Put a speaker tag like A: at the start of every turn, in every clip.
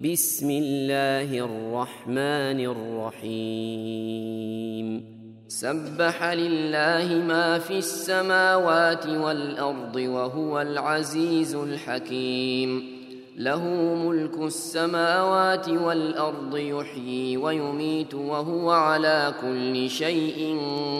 A: بسم الله الرحمن الرحيم سبح لله ما في السماوات والأرض وهو العزيز الحكيم له ملك السماوات والأرض يحيي ويميت وهو على كل شيء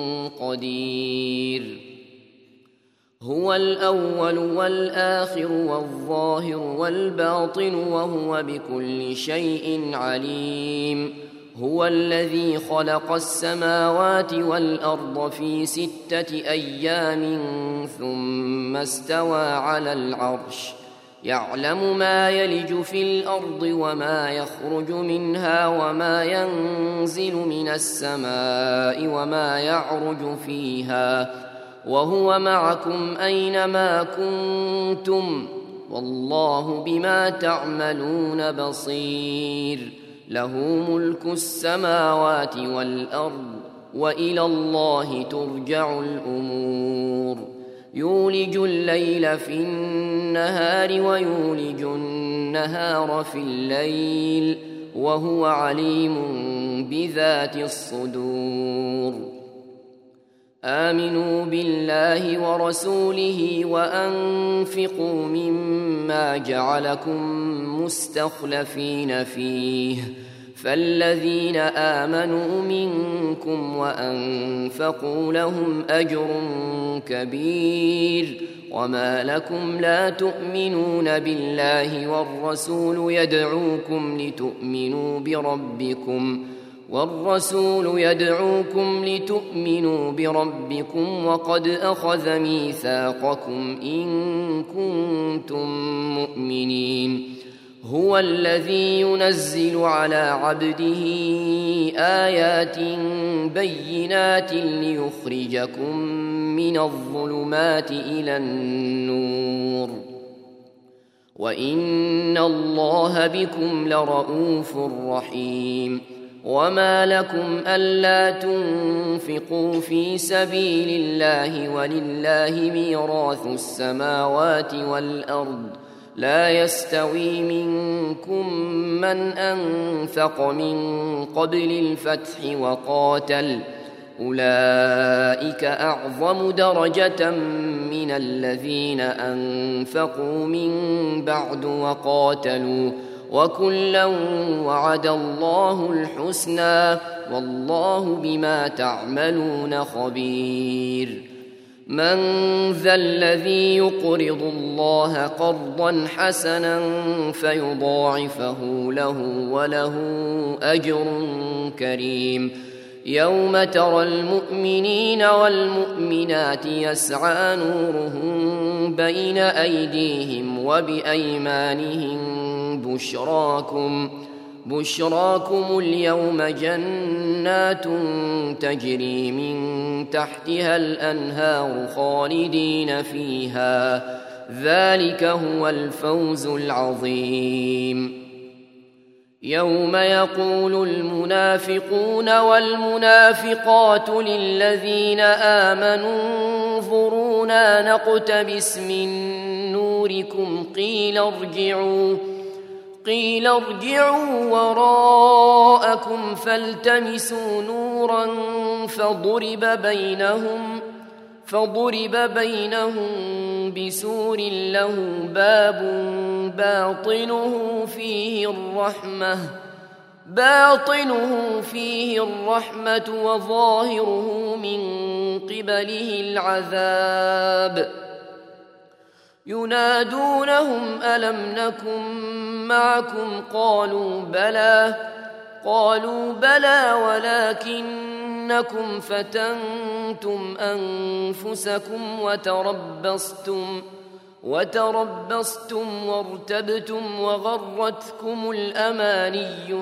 A: قدير هو الأول والآخر والظاهر والباطن وهو بكل شيء عليم هو الذي خلق السماوات والأرض في 6 أيام ثم استوى على العرش يعلم ما يلج في الأرض وما يخرج منها وما ينزل من السماء وما يعرج فيها وهو معكم أينما كنتم والله بما تعملون بصير له ملك السماوات والأرض وإلى الله ترجع الأمور يولج الليل في النهار ويولج النهار في الليل وهو عليم بذات الصدور آمنوا بالله ورسوله وأنفقوا مما جعلكم مستخلفين فيه فالذين آمنوا منكم وأنفقوا لهم أجر كبير وما لكم لا تؤمنون بالله والرسول يدعوكم لتؤمنوا بربكم وقد أخذ ميثاقكم إن كنتم مؤمنين هو الذي ينزل على عبده آيات بينات ليخرجكم من الظلمات إلى النور وإن الله بكم لرؤوف رحيم وما لكم ألا تنفقوا في سبيل الله ولله ميراث السماوات والأرض لا يستوي منكم من أنفق من قبل الفتح وقاتل أولئك أعظم درجة من الذين أنفقوا من بعد وقاتلوا وكلا وعد الله الحسنى والله بما تعملون خبير من ذا الذي يقرض الله قرضا حسنا فيضاعفه له وله أجر كريم يوم ترى المؤمنين والمؤمنات يسعى نورهم بين أيديهم وبأيمانهم بشراكم اليوم جنات تجري من تحتها الأنهار خالدين فيها ذلك هو الفوز العظيم يوم يقول المنافقون والمنافقات للذين آمنوا انظرونا نقتبس من نوركم قيل ارجعوا وراءكم فالتمسوا نورا فضرب بينهم بسور له باب باطنه فيه الرحمة وظاهره من قبله العذاب ينادونهم ألم نكن معكم قالوا بلى ولكنكم فتنتم أنفسكم وتربصتم وارتبتم وغرتكم الأماني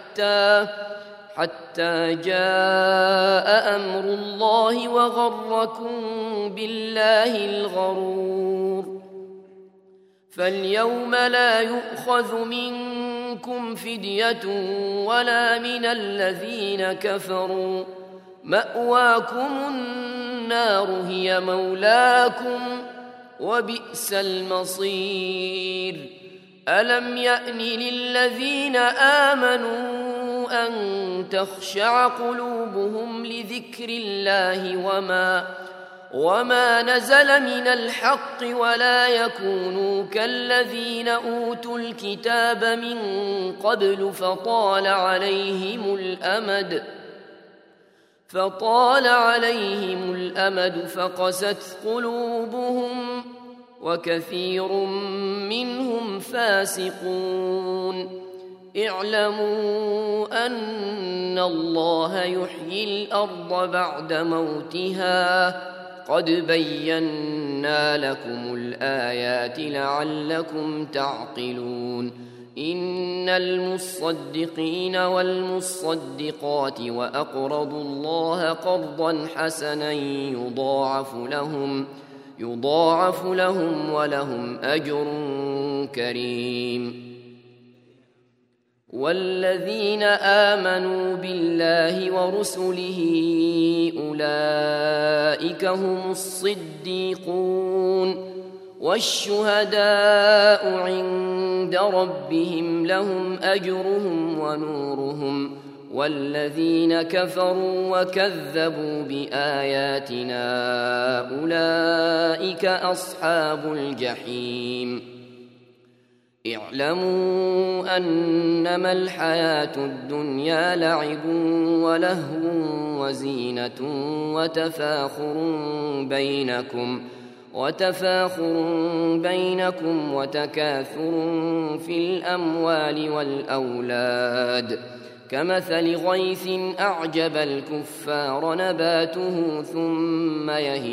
A: حتى جاء أمر الله وغركم بالله الغرور فاليوم لا يؤخذ منكم فدية ولا من الذين كفروا مأواكم النار هي مولاكم وبئس المصير ألم يأن للذين آمنوا أن تخشع قلوبهم لذكر الله وما نزل من الحق ولا يكونوا كالذين أوتوا الكتاب من قبل فطال عليهم الأمد فقست قلوبهم وكثير منهم فاسقون اعلموا أن الله يحيي الأرض بعد موتها قد بينا لكم الآيات لعلكم تعقلون إن المصدقين والمصدقات وأقرضوا الله قرضا حسنا يضاعف لهم ولهم أجر كريم والذين آمنوا بالله ورسله أولئك هم الصديقون والشهداء عند ربهم لهم أجرهم ونورهم والذين كفروا وكذبوا بآياتنا أولئك أصحاب الجحيم اعلموا أنما الحياة الدنيا لعب ولهو وزينة وتفاخر بينكم وتكاثر في الأموال والأولاد كمثل غيث أعجب الكفار نباته ثم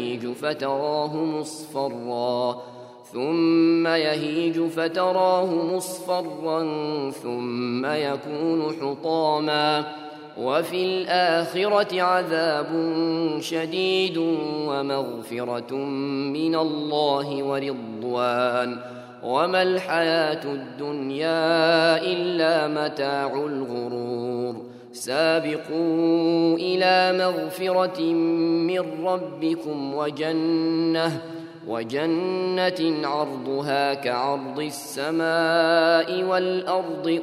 A: يهيج فتراه مصفرا ثم يكون حطاما وفي الآخرة عذاب شديد ومغفرة من الله ورضوان وما الحياة الدنيا إلا متاع الغرور سابقوا إلى مغفرة من ربكم وجنة عرضها كعرض السماء والأرض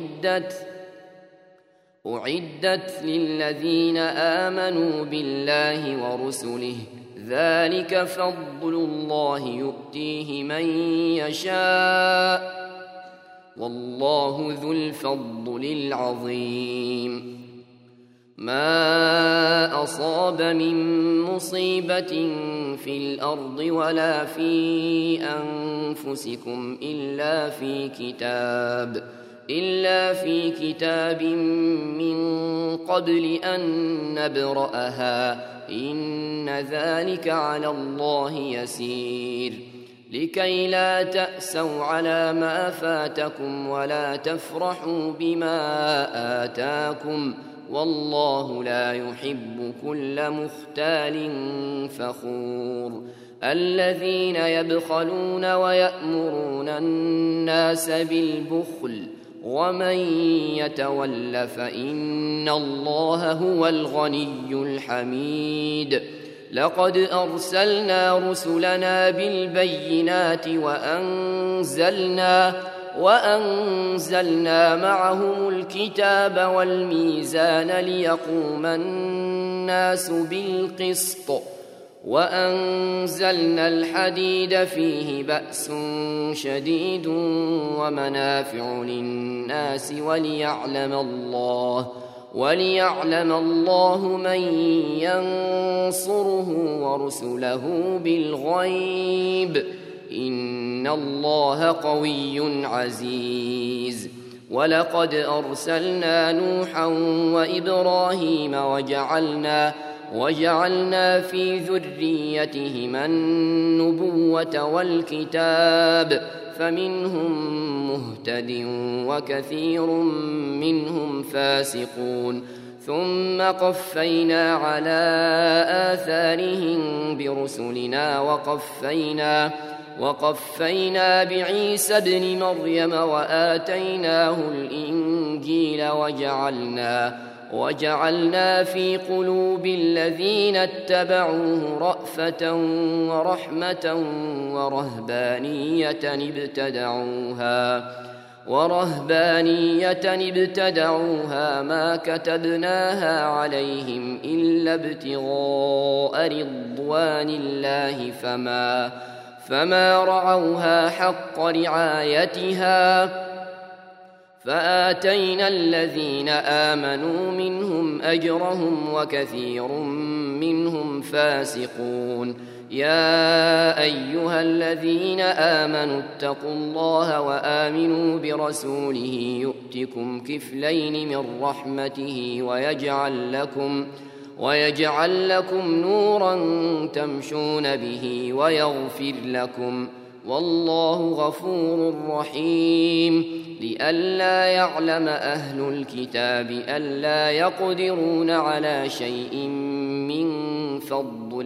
A: أعدت للذين آمنوا بالله ورسله ذلك فضل الله يؤتيه من يشاء والله ذو الفضل العظيم ما أصاب من مصيبة في الأرض ولا في أنفسكم إلا في كتاب من قبل أن نبرأها إن ذلك على الله يسير لكي لا تأسوا على ما فاتكم ولا تفرحوا بما آتاكم والله لا يحب كل مختال فخور الذين يبخلون ويأمرون الناس بالبخل ومن يتول فإن الله هو الغني الحميد لقد أرسلنا رسلنا بالبينات وأنزلنا معهم الكتاب والميزان ليقوم الناس بالقسط وأنزلنا الحديد فيه بأس شديد ومنافع للناس وليعلم الله من ينصره ورسله بالغيب إن الله قوي عزيز ولقد أرسلنا نوحا وإبراهيم وجعلنا في ذريتهما النبوة والكتاب فمنهم مهتد وكثير منهم فاسقون ثم قفينا على آثارهم برسلنا وقفينا بعيسى ابن مريم وآتيناه الإنجيل وجعلنا في قلوب الذين اتبعوه رأفة ورحمة ورهبانية ابتدعوها ما كتبناها عليهم إلا ابتغاء رضوان الله فما رعوها حق رعايتها فآتينا الذين آمنوا منهم أجرهم وكثير منهم فاسقون. يا أيها الذين آمنوا اتقوا الله وآمنوا برسوله يؤتكم كفلين من رحمته ويجعل لكم نورا تمشون به ويغفر لكم والله غفور رحيم. لئلا يعلم أهل الكتاب ألا يقدرون على شيء من فضل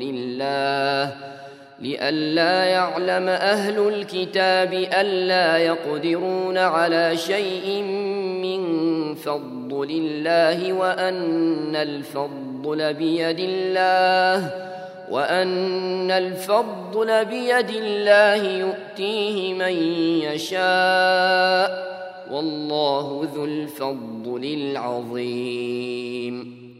A: الله وأن الفضل بيد الله يؤتيه من يشاء والله ذو الفضل العظيم.